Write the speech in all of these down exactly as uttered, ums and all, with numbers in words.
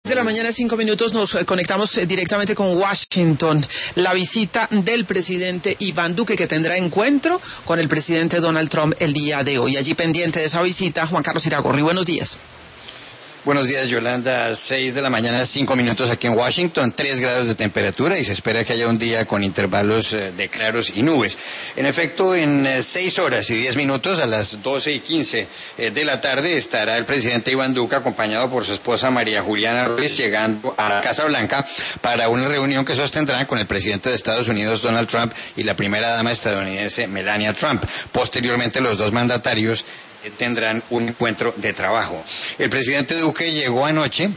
De la mañana, cinco minutos, nos conectamos directamente con Washington. La visita del presidente Iván Duque, que tendrá encuentro con el presidente Donald Trump el día de hoy. Allí pendiente de esa visita, Juan Carlos Iragorri, buenos días. Buenos días, Yolanda. Seis de la mañana, cinco minutos aquí en Washington, tres grados de temperatura y se espera que haya un día con intervalos eh, de claros y nubes. En efecto, en eh, seis horas y diez minutos, a las doce y quince eh, de la tarde, estará el presidente Iván Duque acompañado por su esposa María Juliana Ruiz llegando a la Casa Blanca para una reunión que sostendrá con el presidente de Estados Unidos, Donald Trump, y la primera dama estadounidense, Melania Trump. Posteriormente, los dos mandatarios tendrán un encuentro de trabajo. El presidente Duque llegó anoche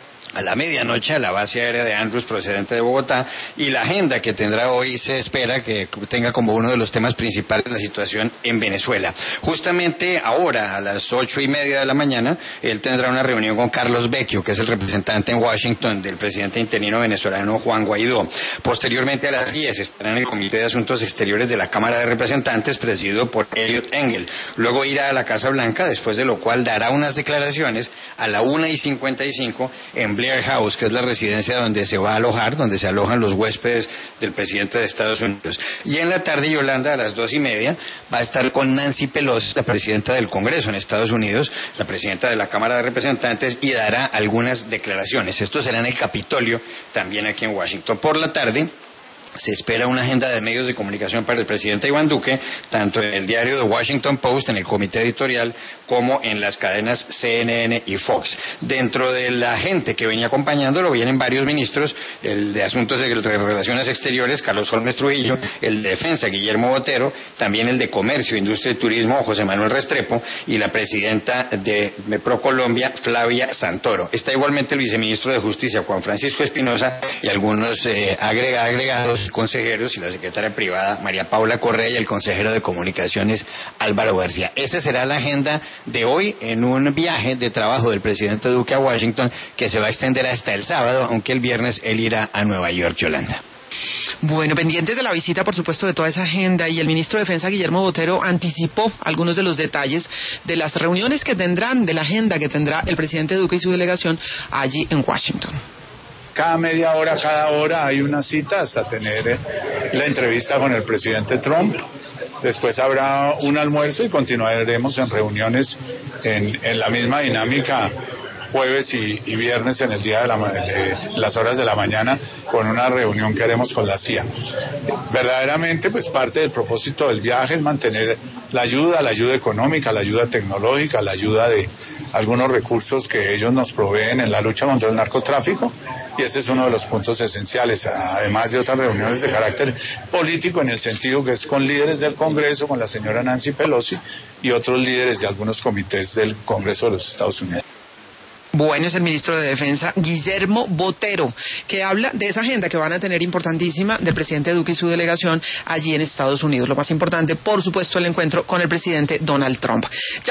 a la medianoche a la base aérea de Andrews procedente de Bogotá, y la agenda que tendrá hoy se espera que tenga como uno de los temas principales la situación en Venezuela. Justamente ahora, a las ocho y media de la mañana, él tendrá una reunión con Carlos Vecchio, que es el representante en Washington del presidente interino venezolano Juan Guaidó. Posteriormente, a las diez, estará en el Comité de Asuntos Exteriores de la Cámara de Representantes, presidido por Eliot Engel. Luego irá a la Casa Blanca, después de lo cual dará unas declaraciones a la una y cincuenta y cinco en Blair House, que es la residencia donde se va a alojar, donde se alojan los huéspedes del presidente de Estados Unidos. Y en la tarde, Yolanda, a las dos y media, va a estar con Nancy Pelosi, la presidenta del Congreso en Estados Unidos, la presidenta de la Cámara de Representantes, y dará algunas declaraciones. Esto será en el Capitolio, también aquí en Washington. Por la tarde se espera una agenda de medios de comunicación para el presidente Iván Duque, tanto en el diario The Washington Post, en el comité editorial, como en las cadenas C N N y Fox. Dentro de la gente que venía acompañándolo vienen varios ministros, el de Asuntos de Relaciones Exteriores, Carlos Holmes Trujillo, el de Defensa, Guillermo Botero, también el de Comercio, Industria y Turismo, José Manuel Restrepo, y la presidenta de ProColombia, Flavia Santoro. Está igualmente el viceministro de Justicia, Juan Francisco Espinosa, y algunos eh, agregados consejeros, y la secretaria privada María Paula Correa, y el consejero de Comunicaciones Álvaro García. Esa será la agenda de hoy en un viaje de trabajo del presidente Duque a Washington, que se va a extender hasta el sábado, aunque el viernes él irá a Nueva York, Yolanda. Bueno, pendientes de la visita, por supuesto, de toda esa agenda, y el ministro de Defensa, Guillermo Botero, anticipó algunos de los detalles de las reuniones que tendrán, de la agenda que tendrá el presidente Duque y su delegación allí en Washington. Cada media hora, cada hora hay una cita hasta tener la entrevista con el presidente Trump. Después habrá un almuerzo y continuaremos en reuniones en, en la misma dinámica jueves y, y viernes en el día de, la, de las horas de la mañana, con una reunión que haremos con la C I A. Verdaderamente, pues parte del propósito del viaje es mantener la ayuda, la ayuda económica, la ayuda tecnológica, la ayuda de algunos recursos que ellos nos proveen en la lucha contra el narcotráfico, y ese es uno de los puntos esenciales, además de otras reuniones de carácter político, en el sentido que es con líderes del Congreso, con la señora Nancy Pelosi y otros líderes de algunos comités del Congreso de los Estados Unidos. Bueno, es el ministro de Defensa, Guillermo Botero, que habla de esa agenda que van a tener importantísima del presidente Duque y su delegación allí en Estados Unidos. Lo más importante, por supuesto, el encuentro con el presidente Donald Trump.